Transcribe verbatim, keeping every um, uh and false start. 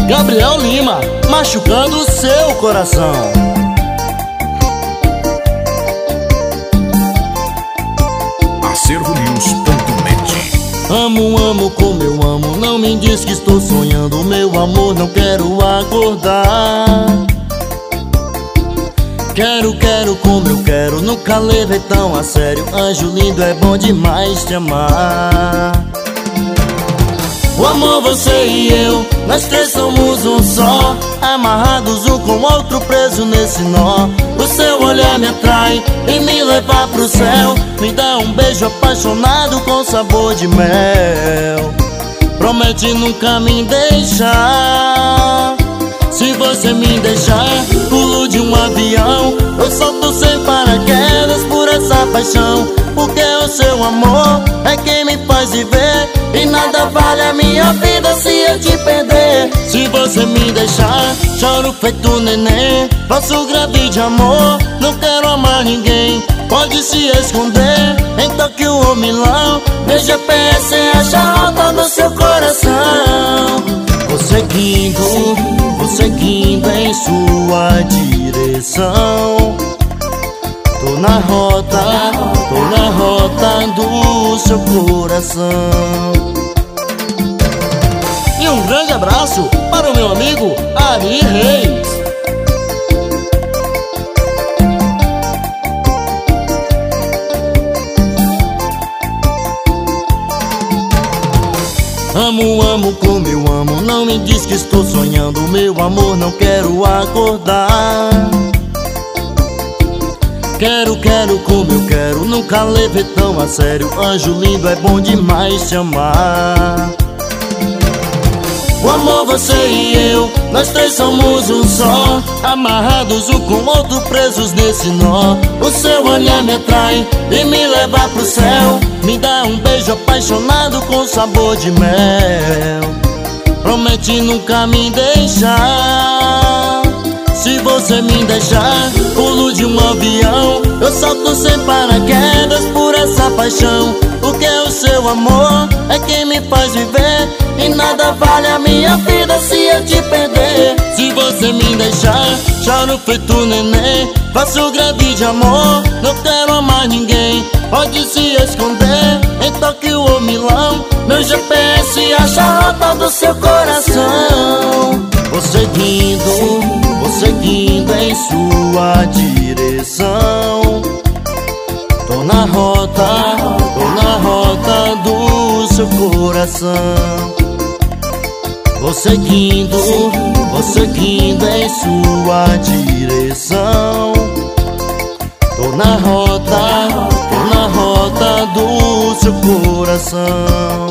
Gabriel Lima, machucando o seu coração. Acervo News ponto net. Amo, amo como eu amo, não me diz que estou sonhando. Meu amor, não quero acordar. Quero, quero como eu quero, nunca levei tão a sério. Anjo lindo, é bom demais te amar. O amor, você e eu, nós três somos um só, amarrados um com o outro, preso nesse nó. O seu olhar me atrai e me leva pro céu. Me dá um beijo apaixonado com sabor de mel. Promete nunca me deixar. Se você me deixar, pulo de um avião. Eu solto sem paraquedas por essa paixão. Porque o seu amor é quem me faz viver, e nada vale a minha vida se eu te perder. Se você me deixar, choro feito neném. Faço grave de amor, não quero amar ninguém. Pode se esconder em Tóquio ou Milão. Meu G P S acha a rota do seu coração. Vou seguindo, vou seguindo em sua direção. Tô na rota, tô na rota do seu coração. E um grande abraço para o meu amigo Ari Reis. Amo, amo como eu amo, não me diz que estou sonhando. Meu amor, não quero acordar. Quero, quero como eu quero, nunca levei tão a sério. Anjo lindo, é bom demais te amar. O amor, você e eu, nós três somos um só, amarrados um com o outro, presos nesse nó. O seu olhar me atrai e me leva pro céu. Me dá um beijo apaixonado com sabor de mel. Promete nunca me deixar. Se você me deixar, pulo de um avião. Eu salto sem paraquedas por essa paixão. Porque o seu amor é quem me faz viver, e nada vale a minha vida se eu te perder. Se você me deixar, choro feito neném. Faço grave de amor, não quero amar ninguém. Pode se esconder em Tóquio ou Milão. Meu G P S acha a rota do seu coração. Vou seguindo, vou seguindo em sua direção. Tô na rota, tô na rota do seu coração. Vou seguindo, vou seguindo em sua direção. Tô na rota, tô na rota do seu coração.